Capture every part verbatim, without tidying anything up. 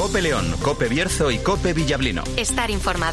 COPE León, COPE Bierzo y COPE Villablino. Estar informado.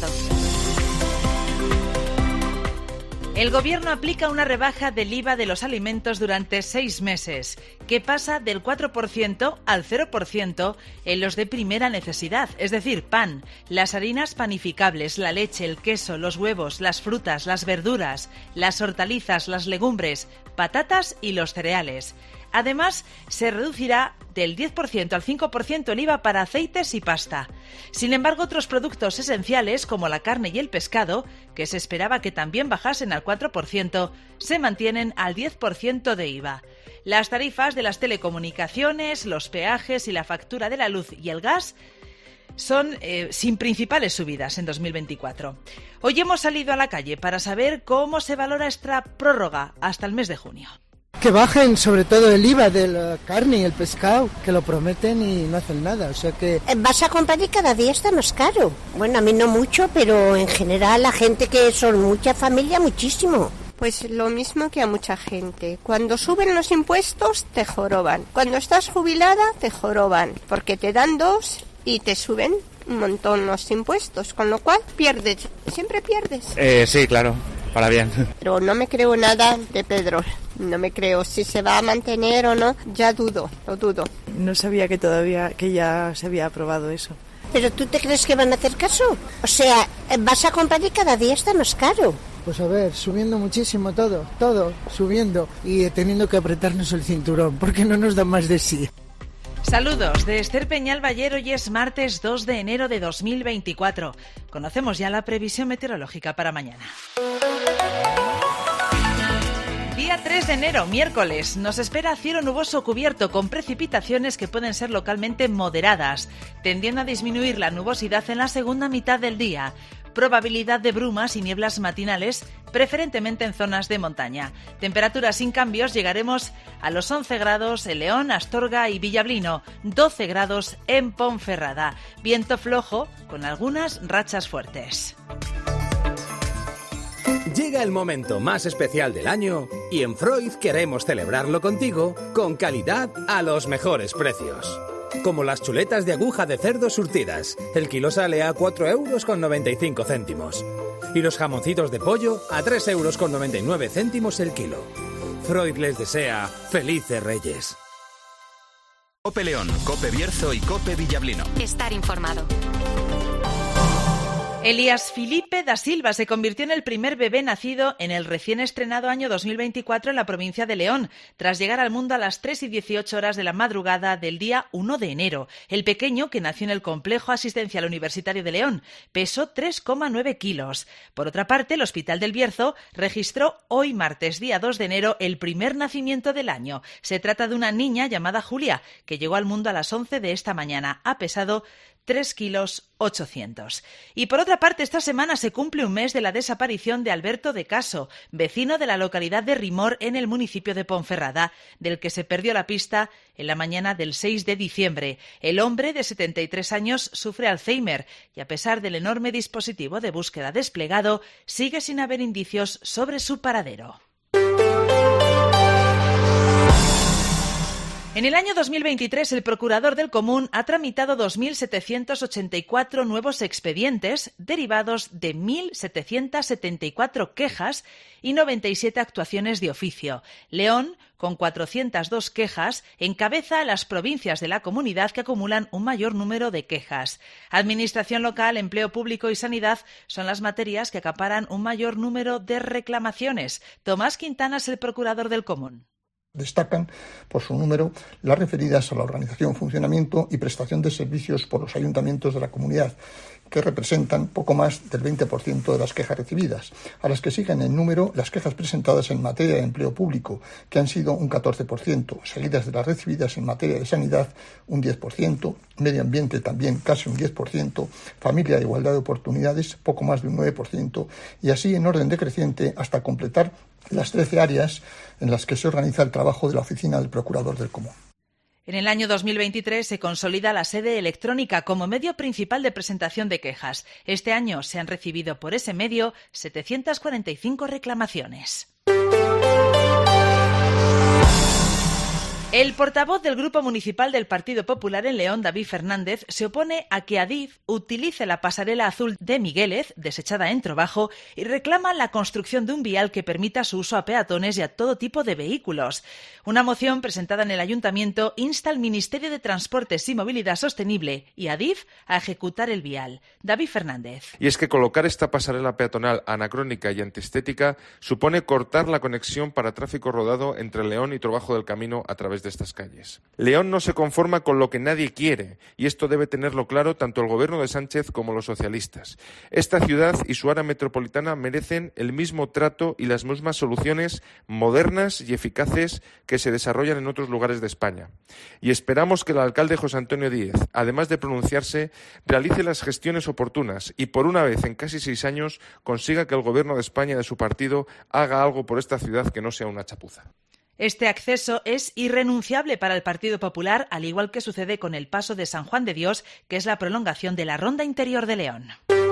El Gobierno aplica una rebaja del I V A de los alimentos durante seis meses, que pasa del cuatro por ciento al cero por ciento en los de primera necesidad, es decir, pan, las harinas panificables, la leche, el queso, los huevos, las frutas, las verduras, las hortalizas, las legumbres, patatas y los cereales. Además, se reducirá del diez por ciento al cinco por ciento el I V A para aceites y pasta. Sin embargo, otros productos esenciales, como la carne y el pescado, que se esperaba que también bajasen al cuatro por ciento, se mantienen al diez por ciento de I V A. Las tarifas de las telecomunicaciones, los peajes y la factura de la luz y el gas son eh, sin principales subidas en dos mil veinticuatro. Hoy hemos salido a la calle para saber cómo se valora esta prórroga hasta el mes de junio. Que bajen sobre todo el I V A de la carne y el pescado, que lo prometen y no hacen nada, o sea que... Vas a comprar y cada día está más caro. Bueno, a mí no mucho, pero en general la gente que son mucha familia, muchísimo. Pues lo mismo que a mucha gente. Cuando suben los impuestos, te joroban. Cuando estás jubilada, te joroban, porque te dan dos y te suben un montón los impuestos, con lo cual pierdes, siempre pierdes. Eh, sí, claro. Para bien. Pero no me creo nada de Pedro. No me creo si se va a mantener o no. Ya dudo, lo dudo. No sabía que todavía, que ya se había aprobado eso. ¿Pero tú te crees que van a hacer caso? O sea, vas a comprar y cada día está más caro. Pues a ver, subiendo muchísimo todo, todo, subiendo y teniendo que apretarnos el cinturón, porque no nos dan más de sí. Saludos de Esther Peñal Ballero. Hoy es martes dos de enero de dos mil veinticuatro. Conocemos ya la previsión meteorológica para mañana. Día tres de enero, miércoles, nos espera cielo nuboso cubierto con precipitaciones que pueden ser localmente moderadas, tendiendo a disminuir la nubosidad en la segunda mitad del día. Probabilidad de brumas y nieblas matinales, preferentemente en zonas de montaña. Temperaturas sin cambios, llegaremos a los once grados en León, Astorga y Villablino, doce grados en Ponferrada. Viento flojo con algunas rachas fuertes. Llega el momento más especial del año y en Freud queremos celebrarlo contigo con calidad a los mejores precios. Como las chuletas de aguja de cerdo surtidas. El kilo sale a cuatro euros con noventa y cinco céntimos. Y los jamoncitos de pollo a tres euros con noventa y nueve céntimos el kilo. Freud les desea felices Reyes. COPE León, COPE Bierzo y COPE Villablino. Estar informado. Elías Filipe da Silva se convirtió en el primer bebé nacido en el recién estrenado año dos mil veinticuatro en la provincia de León, tras llegar al mundo a las tres y dieciocho horas de la madrugada del día uno de enero. El pequeño, que nació en el Complejo Asistencial Universitario de León, pesó tres coma nueve kilos. Por otra parte, el Hospital del Bierzo registró hoy martes, día dos de enero, el primer nacimiento del año. Se trata de una niña llamada Julia, que llegó al mundo a las once de esta mañana. Ha pesado tres kilos ochocientos. Y por otra parte, esta semana se cumple un mes de la desaparición de Alberto de Caso, vecino de la localidad de Rimor en el municipio de Ponferrada, del que se perdió la pista en la mañana del seis de diciembre. El hombre de setenta y tres años sufre Alzheimer y, a pesar del enorme dispositivo de búsqueda desplegado, sigue sin haber indicios sobre su paradero. En el año dos mil veintitrés, el procurador del Común ha tramitado dos mil setecientos ochenta y cuatro nuevos expedientes derivados de mil setecientos setenta y cuatro quejas y noventa y siete actuaciones de oficio. León, con cuatrocientas dos quejas, encabeza a las provincias de la comunidad que acumulan un mayor número de quejas. Administración local, empleo público y sanidad son las materias que acaparan un mayor número de reclamaciones. Tomás Quintana es el procurador del Común. Destacan por su número las referidas a la organización, funcionamiento y prestación de servicios por los ayuntamientos de la comunidad, que representan poco más del veinte por ciento de las quejas recibidas, a las que siguen en número las quejas presentadas en materia de empleo público, que han sido un catorce por ciento, seguidas de las recibidas en materia de sanidad, un diez por ciento, medio ambiente también casi un diez por ciento, familia e igualdad de oportunidades poco más de un nueve por ciento, y así en orden decreciente hasta completar las trece áreas en las que se organiza el trabajo de la Oficina del Procurador del Común. En el año dos mil veintitrés se consolida la sede electrónica como medio principal de presentación de quejas. Este año se han recibido por ese medio setecientas cuarenta y cinco reclamaciones. El portavoz del Grupo Municipal del Partido Popular en León, David Fernández, se opone a que Adif utilice la pasarela azul de Miguélez, desechada en Trobajo, y reclama la construcción de un vial que permita su uso a peatones y a todo tipo de vehículos. Una moción presentada en el Ayuntamiento insta al Ministerio de Transportes y Movilidad Sostenible y a Adif a ejecutar el vial. David Fernández. Y es que colocar esta pasarela peatonal anacrónica y antiestética supone cortar la conexión para tráfico rodado entre León y Trobajo del Camino a través de estas calles. León no se conforma con lo que nadie quiere, y esto debe tenerlo claro tanto el gobierno de Sánchez como los socialistas. Esta ciudad y su área metropolitana merecen el mismo trato y las mismas soluciones modernas y eficaces que se desarrollan en otros lugares de España. Y esperamos que el alcalde José Antonio Díez, además de pronunciarse, realice las gestiones oportunas y por una vez en casi seis años consiga que el gobierno de España de su partido haga algo por esta ciudad que no sea una chapuza. Este acceso es irrenunciable para el Partido Popular, al igual que sucede con el paso de San Juan de Dios, que es la prolongación de la Ronda Interior de León.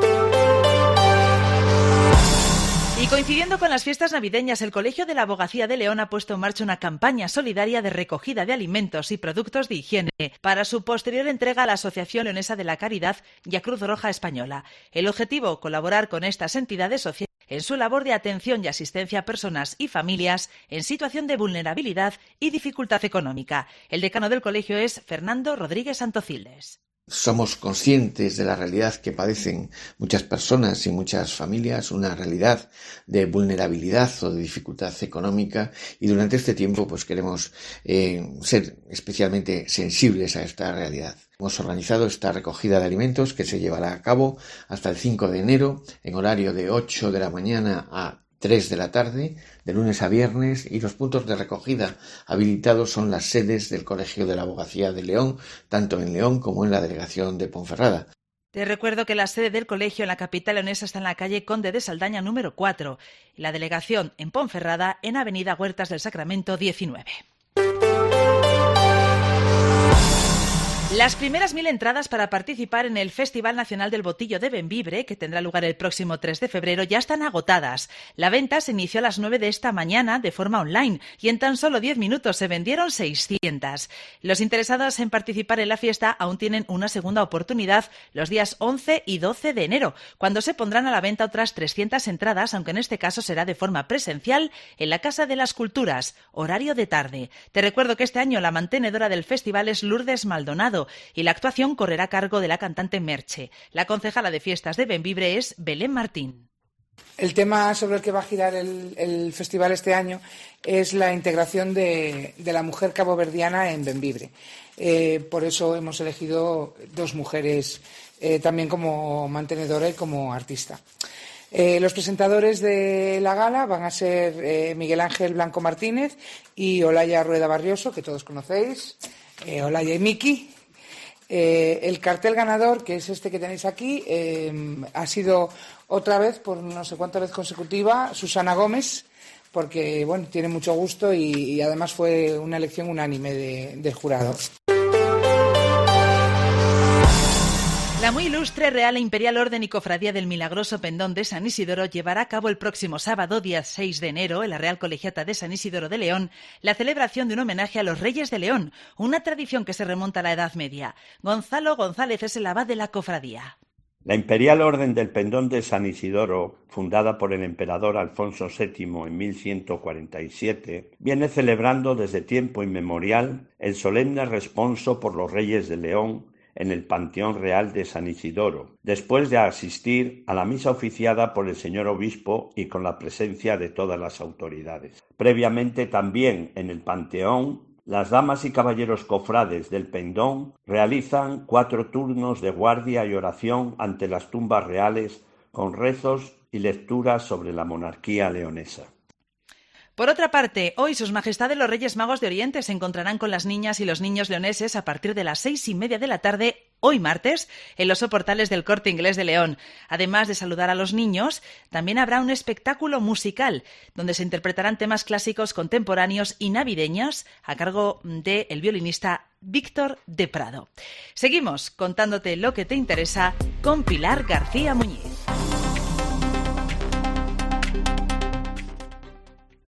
Y coincidiendo con las fiestas navideñas, el Colegio de la Abogacía de León ha puesto en marcha una campaña solidaria de recogida de alimentos y productos de higiene para su posterior entrega a la Asociación Leonesa de la Caridad y a Cruz Roja Española. El objetivo, colaborar con estas entidades sociales en su labor de atención y asistencia a personas y familias en situación de vulnerabilidad y dificultad económica. El decano del colegio es Fernando Rodríguez Santocildes. Somos conscientes de la realidad que padecen muchas personas y muchas familias, una realidad de vulnerabilidad o de dificultad económica, y durante este tiempo pues queremos eh, ser especialmente sensibles a esta realidad. Hemos organizado esta recogida de alimentos que se llevará a cabo hasta el cinco de enero en horario de ocho de la mañana a tres de la tarde, de lunes a viernes, y los puntos de recogida habilitados son las sedes del Colegio de la Abogacía de León, tanto en León como en la delegación de Ponferrada. Te recuerdo que la sede del colegio en la capital leonesa está en la calle Conde de Saldaña número cuatro, y la delegación en Ponferrada en avenida Huertas del Sacramento diecinueve. Las primeras mil entradas para participar en el Festival Nacional del Botillo de Bembibre, que tendrá lugar el próximo tres de febrero, ya están agotadas. La venta se inició a las nueve de esta mañana de forma online y en tan solo diez minutos se vendieron seiscientas. Los interesados en participar en la fiesta aún tienen una segunda oportunidad los días once y doce de enero, cuando se pondrán a la venta otras trescientas entradas, aunque en este caso será de forma presencial en la Casa de las Culturas, horario de tarde. Te recuerdo que este año la mantenedora del festival es Lourdes Maldonado, y la actuación correrá a cargo de la cantante Merche. La concejala de fiestas de Bembibre es Belén Martín. El tema sobre el que va a girar el, el festival este año es la integración de, de la mujer caboverdiana en Bembibre. Eh, por eso hemos elegido dos mujeres eh, también como mantenedora y como artista. Eh, los presentadores de la gala van a ser eh, Miguel Ángel Blanco Martínez y Olaya Rueda Barrioso, que todos conocéis, eh, Olaya y Miki. Eh, el cartel ganador, que es este que tenéis aquí, eh, ha sido otra vez, por no sé cuánta vez consecutiva, Susana Gómez, porque bueno, tiene mucho gusto y, y además fue una elección unánime de, del jurado. La muy ilustre Real e Imperial Orden y Cofradía del Milagroso Pendón de San Isidoro llevará a cabo el próximo sábado, día seis de enero, en la Real Colegiata de San Isidoro de León, la celebración de un homenaje a los Reyes de León, una tradición que se remonta a la Edad Media. Gonzalo González es el abad de la cofradía. La Imperial Orden del Pendón de San Isidoro, fundada por el emperador Alfonso séptimo en mil ciento cuarenta y siete, viene celebrando desde tiempo inmemorial el solemne responso por los Reyes de León en el Panteón Real de San Isidoro, después de asistir a la misa oficiada por el señor obispo y con la presencia de todas las autoridades. Previamente también en el Panteón, las damas y caballeros cofrades del Pendón realizan cuatro turnos de guardia y oración ante las tumbas reales con rezos y lecturas sobre la monarquía leonesa. Por otra parte, hoy Sus Majestades los Reyes Magos de Oriente se encontrarán con las niñas y los niños leoneses a partir de las seis y media de la tarde, hoy martes, en los soportales del Corte Inglés de León. Además de saludar a los niños, también habrá un espectáculo musical, donde se interpretarán temas clásicos contemporáneos y navideños a cargo del violinista Víctor de Prado. Seguimos contándote lo que te interesa con Pilar García Muñiz.